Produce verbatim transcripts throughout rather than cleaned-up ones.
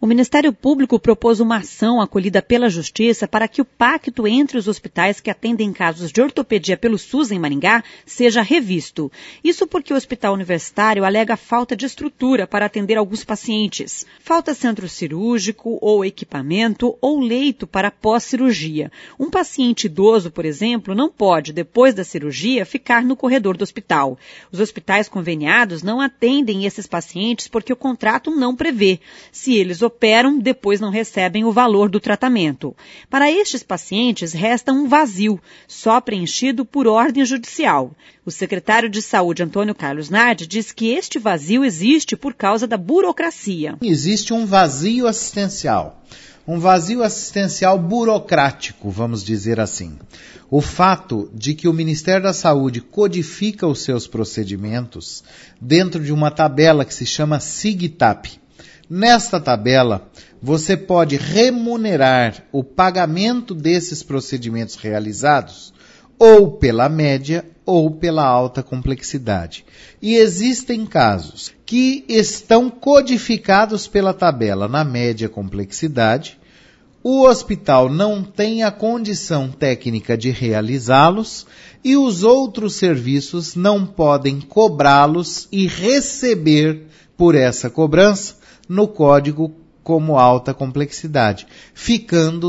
O Ministério Público propôs uma ação acolhida pela Justiça para que o pacto entre os hospitais que atendem casos de ortopedia pelo SUS em Maringá seja revisto. Isso porque o Hospital Universitário alega falta de estrutura para atender alguns pacientes. Falta centro cirúrgico ou equipamento ou leito para pós-cirurgia. Um paciente idoso, por exemplo, não pode, depois da cirurgia, ficar no corredor do hospital. Os hospitais conveniados não atendem esses pacientes porque o contrato não prevê. Se eles operam, depois não recebem o valor do tratamento. Para estes pacientes, resta um vazio, só preenchido por ordem judicial. O secretário de Saúde, Antônio Carlos Nardi, diz que este vazio existe por causa da burocracia. Existe um vazio assistencial, um vazio assistencial burocrático, vamos dizer assim. O fato de que o Ministério da Saúde codifica os seus procedimentos dentro de uma tabela que se chama SIGTAP. Nesta tabela, você pode remunerar o pagamento desses procedimentos realizados ou pela média ou pela alta complexidade. E existem casos que estão codificados pela tabela na média complexidade, o hospital não tem a condição técnica de realizá-los e os outros serviços não podem cobrá-los e receber por essa cobrança no código como alta complexidade, ficando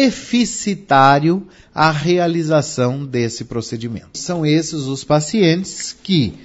deficitário a realização desse procedimento. São esses os pacientes que,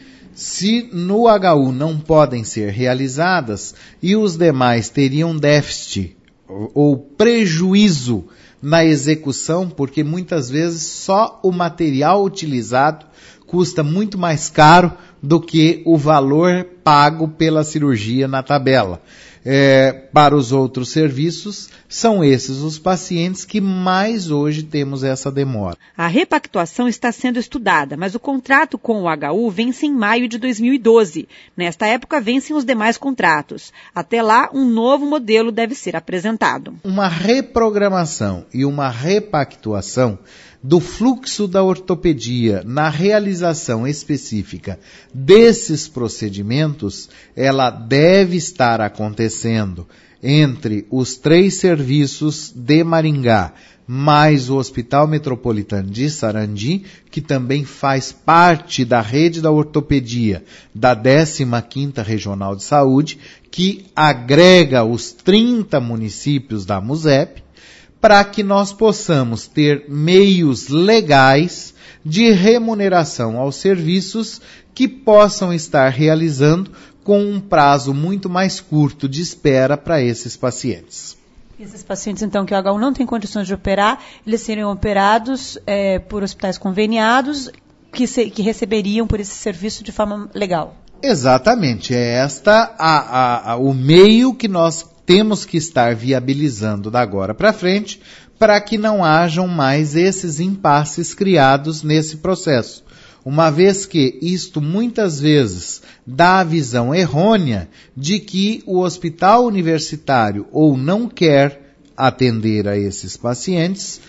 se no H U não podem ser realizadas e os demais teriam déficit ou prejuízo na execução, porque muitas vezes só o material utilizado custa muito mais caro do que o valor pago pela cirurgia na tabela. É, para os outros serviços, são esses os pacientes que mais hoje temos essa demora. A repactuação está sendo estudada, mas o contrato com o H U vence em maio de dois mil e doze. Nesta época, vencem os demais contratos. Até lá, um novo modelo deve ser apresentado. Uma reprogramação e uma repactuação do fluxo da ortopedia na realização específica desses procedimentos, ela deve estar acontecendo entre os três serviços de Maringá, mais o Hospital Metropolitano de Sarandi, que também faz parte da rede da ortopedia da décima quinta Regional de Saúde, que agrega os trinta municípios da MUSEP, para que nós possamos ter meios legais de remuneração aos serviços que possam estar realizando com um prazo muito mais curto de espera para esses pacientes. Esses pacientes, então, que o H U não tem condições de operar, eles seriam operados é, por hospitais conveniados que, se, que receberiam por esse serviço de forma legal. Exatamente, é esta a, a, a, o meio que nós temos que estar viabilizando da agora para frente para que não hajam mais esses impasses criados nesse processo. Uma vez que isto muitas vezes dá a visão errônea de que o hospital universitário ou não quer atender a esses pacientes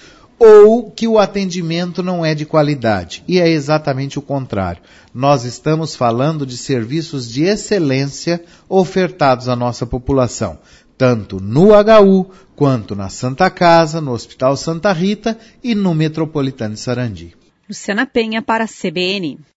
ou que o atendimento não é de qualidade. E é exatamente o contrário. Nós estamos falando de serviços de excelência ofertados à nossa população, tanto no H U, quanto na Santa Casa, no Hospital Santa Rita e no Metropolitano de Sarandi. Luciana Penha para a C B N.